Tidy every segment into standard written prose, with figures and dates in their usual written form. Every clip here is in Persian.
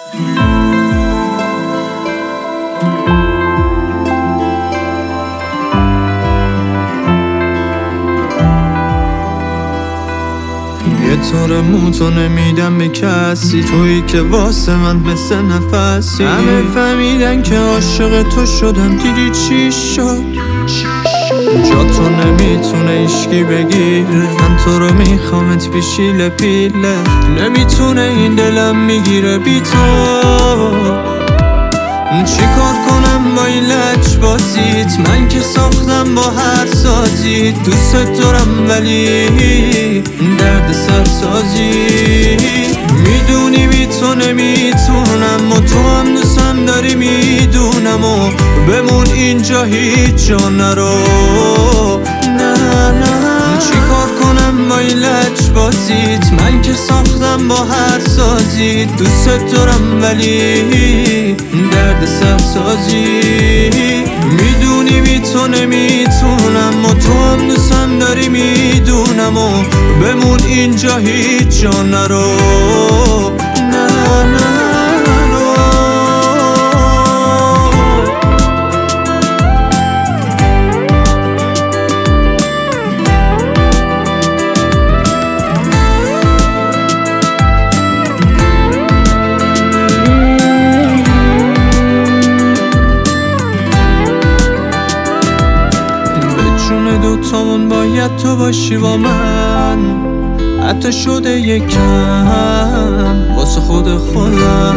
یه طور موتو نمیدم به کسی، تویی که واسه من مثل نفسی. همه فهمیدن که عاشق تو شدم، دیدی چی شد؟ جا تو نمیتونه ایشکی بگیره، من تو رو میخوامت بی شیله پیله. نمیتونه این دلم میگیره بی تو. چی کار کنم با این لج بازیت؟ من که ساختم با هر سازیت. دوست دارم ولی درد سر سازی. میدونی بی تو نمیتونم و تو هم دوستم داری میدونم و بمون اینجا هیچ جا نرو. نه چی کار کنم با این لج بازیت؟ من که ساختم با هر سازیت. دوست دارم ولی درد سر سازی. میدونی بی تو نمیتونم و تو هم دوستم داری میدونم و بمون اینجا هیچ جا نرو. دوتامون باید تو باشی با من، حتی شده یکم واسه خودم.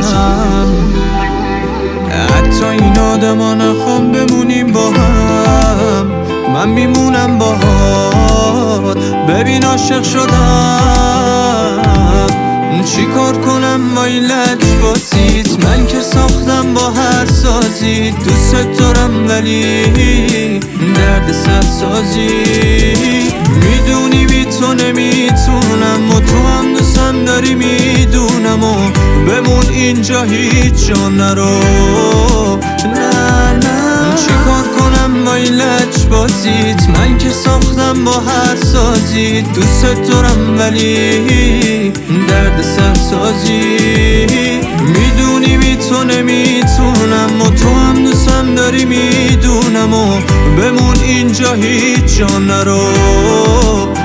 حتی این آدم ها نخوام بمونیم با هم، من میمونم باهات. ببین عاشق شدم. چی کار کنم با این لج بازیت؟ من که ساختم با هر سازیت. دوست دارم ولی درد سر سازی. میدونی بی تو نمیتونم و تو هم دوستم داری میدونم و بمون اینجا هیچ جا نرو. چی کار کنم با این لج بازیت؟ من که ساختم با هر سازیت. دوست دارم ولی درد سر سازی. میدونی بی تو نمیتونم و تو هم دوستم داری میدونم و بمون اینجا هیچ جا نرو.